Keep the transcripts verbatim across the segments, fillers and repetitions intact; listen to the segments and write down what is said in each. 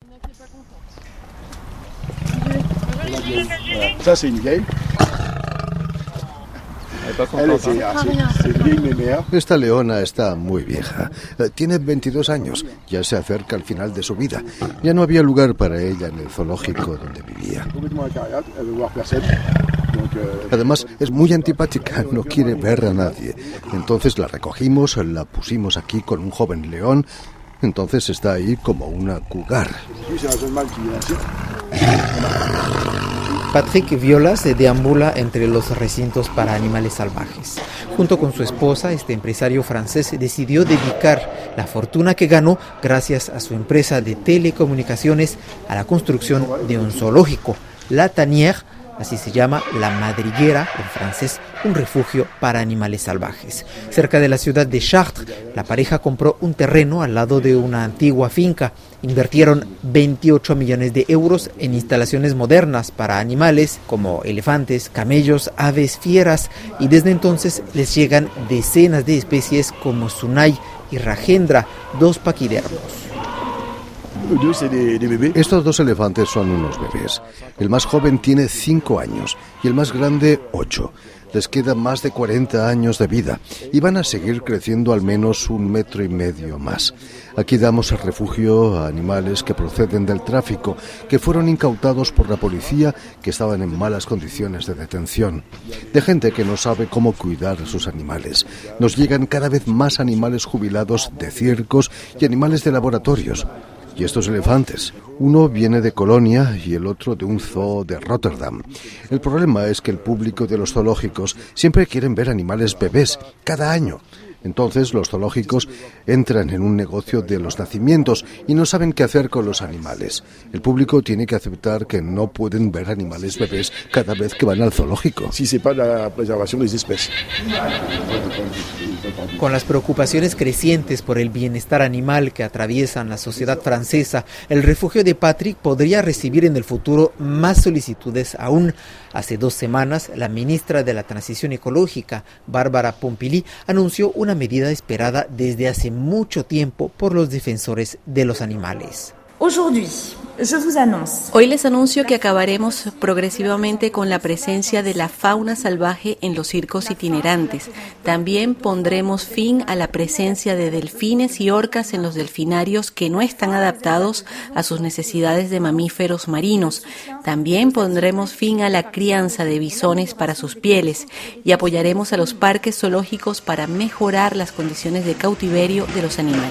Esta leona está muy vieja. Tiene veintidós años. Ya se acerca al final de su vida. Ya no había lugar para ella en el zoológico donde vivía. Además, es muy antipática, no quiere ver a nadie. Entonces la recogimos, la pusimos aquí con un joven león. Entonces está ahí como una cougar. Patrick Viola se deambula entre los recintos para animales salvajes. Junto con su esposa, este empresario francés decidió dedicar la fortuna que ganó gracias a su empresa de telecomunicaciones a la construcción de un zoológico, La Tanière, así se llama la madriguera en francés, un refugio para animales salvajes. Cerca de la ciudad de Chartres, la pareja compró un terreno al lado de una antigua finca. Invirtieron veintiocho millones de euros en instalaciones modernas para animales como elefantes, camellos, aves, fieras, y desde entonces les llegan decenas de especies como Sunay y Rajendra, dos paquidermos. Estos dos elefantes son unos bebés. El más joven tiene cinco años y el más grande ocho. Les queda más de cuarenta años de vida y van a seguir creciendo al menos un metro y medio más. Aquí damos el refugio a animales que proceden del tráfico, que fueron incautados por la policía, que estaban en malas condiciones de detención, de gente que no sabe cómo cuidar a sus animales. Nos llegan cada vez más animales jubilados de circos y animales de laboratorios. Y estos elefantes, uno viene de Colonia y el otro de un zoo de Rotterdam. El problema es que el público de los zoológicos siempre quieren ver animales bebés cada año. Entonces los zoológicos entran en un negocio de los nacimientos y no saben qué hacer con los animales. El público tiene que aceptar que no pueden ver animales bebés cada vez que van al zoológico. Si c'est pas la préservation des espèces. Con las preocupaciones crecientes por el bienestar animal que atraviesan la sociedad francesa, el refugio de Patrick podría recibir en el futuro más solicitudes aún. Hace dos semanas, la ministra de la Transición Ecológica, Bárbara Pompili, anunció una medida esperada desde hace mucho tiempo por los defensores de los animales. Hoy les anuncio que acabaremos progresivamente con la presencia de la fauna salvaje en los circos itinerantes. También pondremos fin a la presencia de delfines y orcas en los delfinarios que no están adaptados a sus necesidades de mamíferos marinos. También pondremos fin a la crianza de bisones para sus pieles y apoyaremos a los parques zoológicos para mejorar las condiciones de cautiverio de los animales.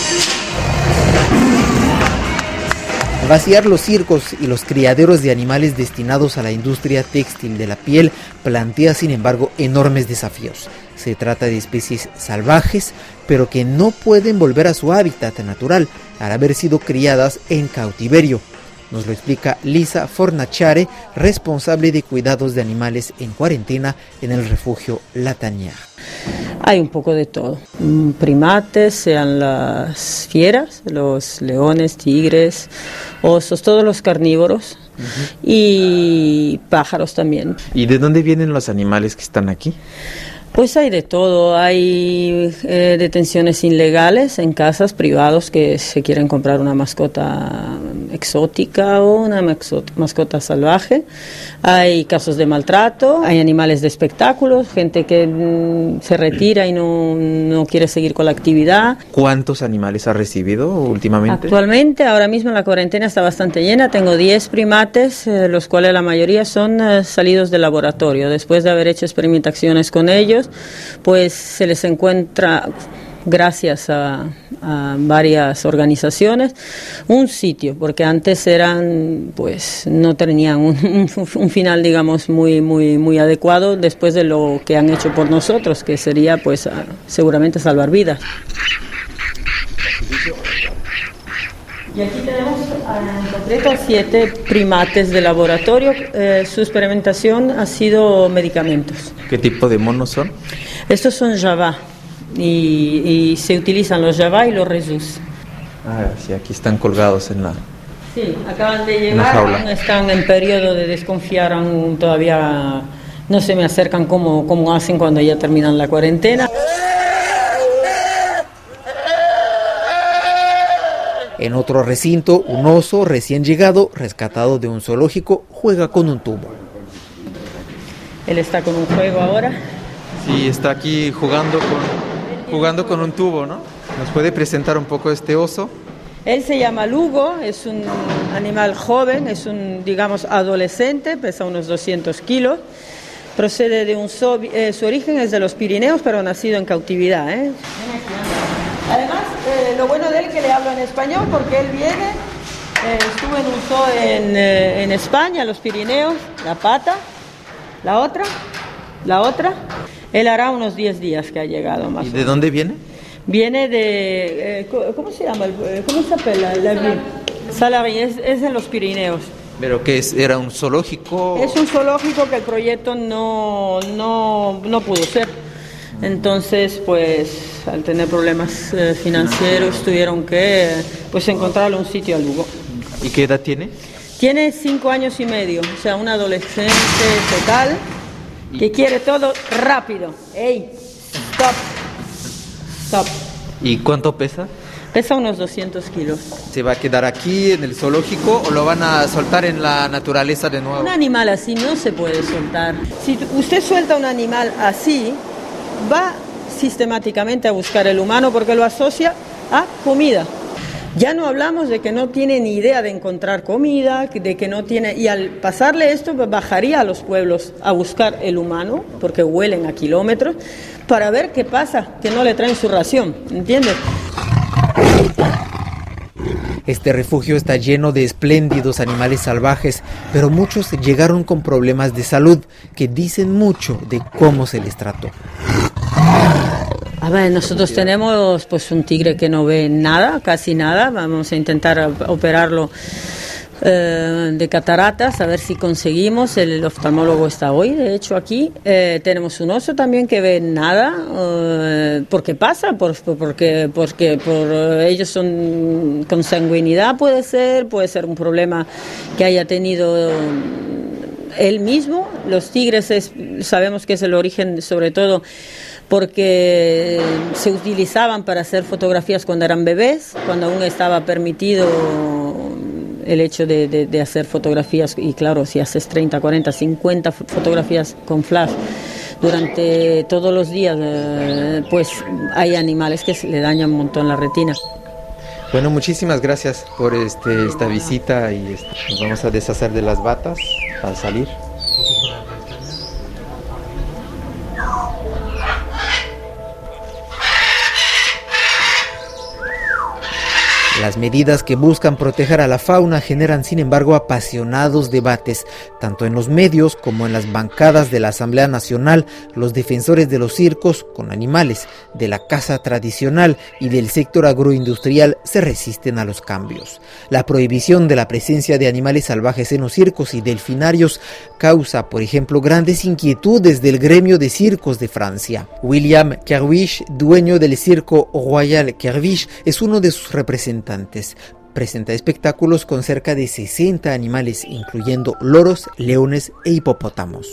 Vaciar los circos y los criaderos de animales destinados a la industria textil de la piel plantea, sin embargo, enormes desafíos. Se trata de especies salvajes, pero que no pueden volver a su hábitat natural al haber sido criadas en cautiverio. Nos lo explica Lisa Fornaciare, responsable de cuidados de animales en cuarentena en el refugio La Tanière. Hay un poco de todo. Primates, sean las fieras, los leones, tigres, osos, todos los carnívoros, uh-huh. Y pájaros también. ¿Y de dónde vienen los animales que están aquí? Pues hay de todo, hay eh, detenciones ilegales en casas privados que se quieren comprar una mascota exótica o una mascota salvaje, hay casos de maltrato, hay animales de espectáculos, gente que mm, se retira y no, no quiere seguir con la actividad. ¿Cuántos animales ha recibido últimamente? Actualmente, ahora mismo la cuarentena está bastante llena, tengo diez primates, eh, los cuales la mayoría son eh, salidos del laboratorio, después de haber hecho experimentaciones con ellos, pues se les encuentra, gracias a, a varias organizaciones, un sitio, porque antes eran, pues no tenían un, un, un final, digamos, muy, muy, muy adecuado después de lo que han hecho por nosotros, que sería, pues, seguramente salvar vidas. Y aquí tenemos en concreto siete primates de laboratorio. Eh, su experimentación ha sido medicamentos. ¿Qué tipo de monos son? Estos son Java y, y se utilizan los Java y los Rhesus. Ah, sí, aquí están colgados en la... Sí, acaban de llegar, están en periodo de desconfiar, aún todavía no se me acercan como, como hacen cuando ya terminan la cuarentena. En otro recinto, un oso recién llegado, rescatado de un zoológico, juega con un tubo. Él está con un juego ahora. Sí, está aquí jugando con, jugando con un tubo, ¿no? ¿Nos puede presentar un poco este oso? Él se llama Lugo, es un animal joven, es un, digamos, adolescente, pesa unos doscientos kilos. Procede de un... So, eh, su origen es de los Pirineos, pero nacido en cautividad, ¿eh? Además, eh, lo bueno de él es que le hablo en español, porque él viene, eh, estuvo en un zoo en, eh, en España, los Pirineos, la pata, la otra, la otra. Él hará unos diez días que ha llegado más. ¿Y de dónde viene? Viene de, eh, ¿cómo se llama? ¿Cómo se apela? Salarín, es, es en los Pirineos. ¿Pero qué es? ¿Era un zoológico? Es un zoológico que el proyecto no, no, no pudo ser. Entonces, pues, al tener problemas eh, financieros, tuvieron que pues, encontrarle un sitio a Lugo. ¿Y qué edad tiene? Tiene cinco años y medio, o sea, un adolescente total que quiere todo rápido. ¡Ey! ¡Stop! ¡Stop! ¿Y cuánto pesa? Pesa unos doscientos kilos. ¿Se va a quedar aquí en el zoológico o lo van a soltar en la naturaleza de nuevo? Un animal así no se puede soltar. Si usted suelta un animal así, va sistemáticamente a buscar el humano porque lo asocia a comida. Ya no hablamos de que no tiene ni idea de encontrar comida, de que no tiene... Y al pasarle esto, pues bajaría a los pueblos a buscar el humano, porque huelen a kilómetros, para ver qué pasa, que no le traen su ración, ¿entiendes? Este refugio está lleno de espléndidos animales salvajes, pero muchos llegaron con problemas de salud que dicen mucho de cómo se les trató. A ver, nosotros tenemos pues un tigre que no ve nada, casi nada. Vamos a intentar operarlo eh, de cataratas, a ver si conseguimos. El oftalmólogo está hoy, de hecho, aquí. Eh, tenemos un oso también que ve nada. Eh, ¿Por qué pasa? Por, porque porque por, ellos son con sanguinidad, puede ser, puede ser un problema que haya tenido él mismo. Los tigres es, sabemos que es el origen, sobre todo, porque se utilizaban para hacer fotografías cuando eran bebés, cuando aún estaba permitido el hecho de, de, de hacer fotografías, y claro, si haces treinta, cuarenta, cincuenta fotografías con flash durante todos los días, eh, pues hay animales que se le dañan un montón la retina. Bueno, muchísimas gracias por este, esta visita y este, nos vamos a deshacer de las batas al salir. Las medidas que buscan proteger a la fauna generan, sin embargo, apasionados debates, tanto en los medios como en las bancadas de la Asamblea Nacional. Los defensores de los circos con animales, de la caza tradicional y del sector agroindustrial se resisten a los cambios. La prohibición de la presencia de animales salvajes en los circos y delfinarios causa, por ejemplo, grandes inquietudes del gremio de circos de Francia. William Kervish, dueño del circo Royal Kervish, es uno de sus representantes. Presenta espectáculos con cerca de sesenta animales, incluyendo loros, leones e hipopótamos.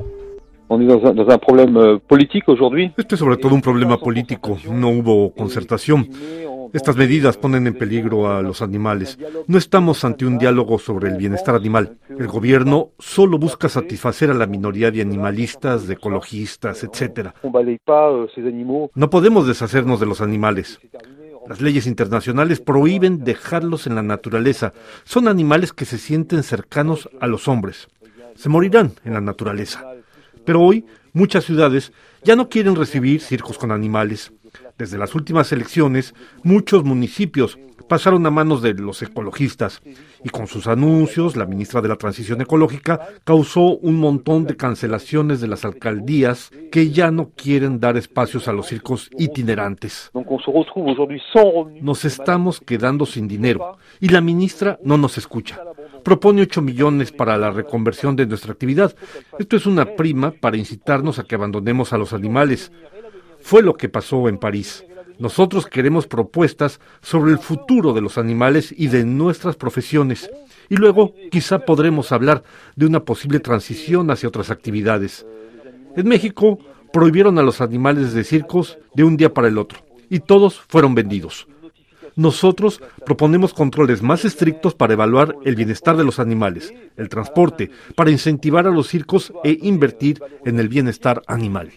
Este es sobre todo un problema político. No hubo concertación. Estas medidas ponen en peligro a los animales. No estamos ante un diálogo sobre el bienestar animal. El gobierno solo busca satisfacer a la minoría de animalistas, de ecologistas, etcétera. No podemos deshacernos de los animales. Las leyes internacionales prohíben dejarlos en la naturaleza. Son animales que se sienten cercanos a los hombres. Se morirán en la naturaleza. Pero hoy, muchas ciudades ya no quieren recibir circos con animales. Desde las últimas elecciones, muchos municipios pasaron a manos de los ecologistas. Y con sus anuncios, la ministra de la Transición Ecológica causó un montón de cancelaciones de las alcaldías que ya no quieren dar espacios a los circos itinerantes. Nos estamos quedando sin dinero y la ministra no nos escucha. Propone ocho millones para la reconversión de nuestra actividad. Esto es una prima para incitarnos a que abandonemos a los animales. Fue lo que pasó en París. Nosotros queremos propuestas sobre el futuro de los animales y de nuestras profesiones. Y luego quizá podremos hablar de una posible transición hacia otras actividades. En México prohibieron a los animales de circos de un día para el otro y todos fueron vendidos. Nosotros proponemos controles más estrictos para evaluar el bienestar de los animales, el transporte, para incentivar a los circos e invertir en el bienestar animal.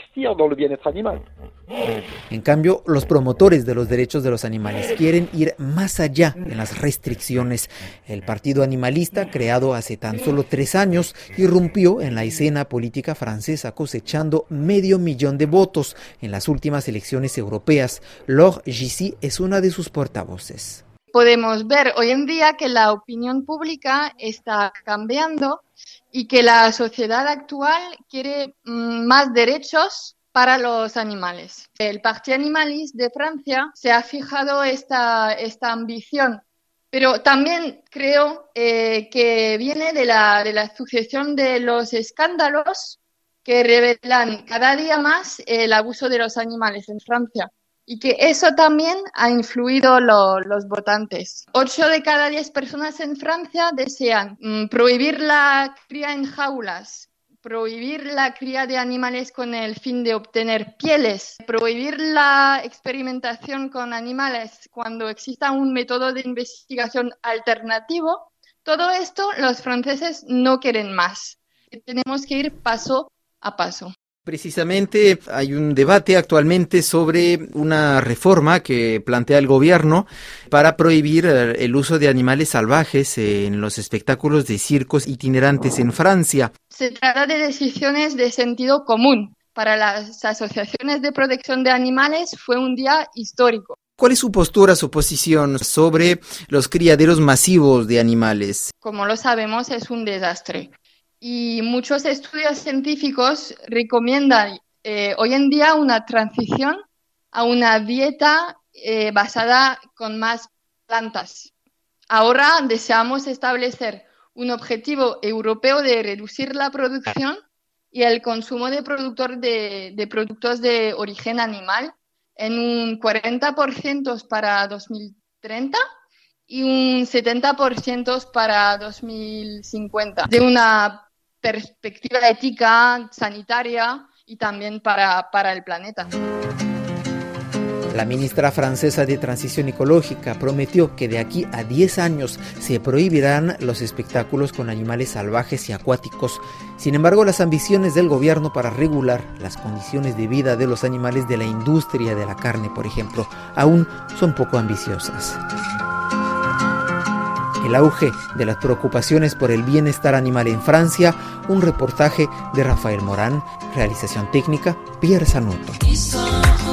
En cambio, los promotores de los derechos de los animales quieren ir más allá en las restricciones. El Partido Animalista, creado hace tan solo tres años, irrumpió en la escena política francesa cosechando medio millón de votos en las últimas elecciones europeas. Laure Gissi es una de sus portavoces. Podemos ver hoy en día que la opinión pública está cambiando y que la sociedad actual quiere mmm, más derechos para los animales. El Partido Animalista de Francia se ha fijado esta, esta ambición, pero también creo eh, que viene de la, de la sucesión de los escándalos que revelan cada día más el abuso de los animales en Francia. Y que eso también ha influido lo, los votantes. Ocho de cada diez personas en Francia desean mm, prohibir la cría en jaulas, prohibir la cría de animales con el fin de obtener pieles, prohibir la experimentación con animales cuando exista un método de investigación alternativo. Todo esto los franceses no quieren más. Tenemos que ir paso a paso. Precisamente hay un debate actualmente sobre una reforma que plantea el gobierno para prohibir el uso de animales salvajes en los espectáculos de circos itinerantes en Francia. Se trata de decisiones de sentido común. Para las asociaciones de protección de animales fue un día histórico. ¿Cuál es su postura, su posición sobre los criaderos masivos de animales? Como lo sabemos, es un desastre. Y muchos estudios científicos recomiendan eh, hoy en día una transición a una dieta eh, basada con más plantas. Ahora deseamos establecer un objetivo europeo de reducir la producción y el consumo de, productor de, de productos de origen animal en un cuarenta por ciento para dos mil treinta y un setenta por ciento para dos mil cincuenta. De una perspectiva ética, sanitaria y también para, para el planeta. La ministra francesa de Transición Ecológica prometió que de aquí a diez años se prohibirán los espectáculos con animales salvajes y acuáticos. Sin embargo, las ambiciones del gobierno para regular las condiciones de vida de los animales de la industria de la carne, por ejemplo, aún son poco ambiciosas. El auge de las preocupaciones por el bienestar animal en Francia, un reportaje de Rafael Morán, realización técnica, Pierre Sanuto.